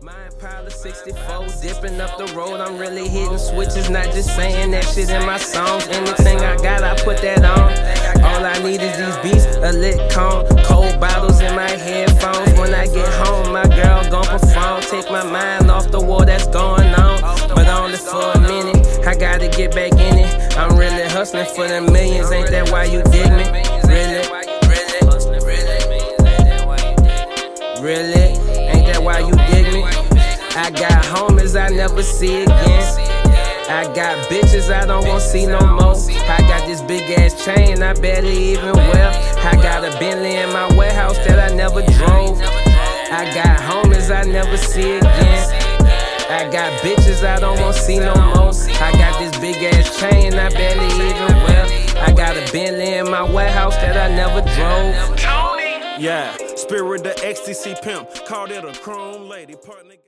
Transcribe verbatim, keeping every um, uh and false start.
My Impala sixty-four, dipping up the road, I'm really hitting switches, not just saying that shit in my songs. Anything I got, I put that on. All I need is these beats, a lit cone, cold bottles in my headphones. When I get home, my girl gon' perform. Take my mind off the war that's going on, but only for a minute. I gotta get back in it. I'm really hustling for the millions, ain't that why you dig me? Really? Really? Ain't that why you dig me? I got homies I never see again. I got bitches I don't want see no more. I got this big ass chain I barely even wear. I got a Bentley in my warehouse that I never drove. I got homies I never see again. I got bitches I don't want see no more. I got this big ass chain I barely even wear. I got a Bentley in my warehouse that I never drove. Yeah, Spirit the X T C pimp, called it a chrome lady partner.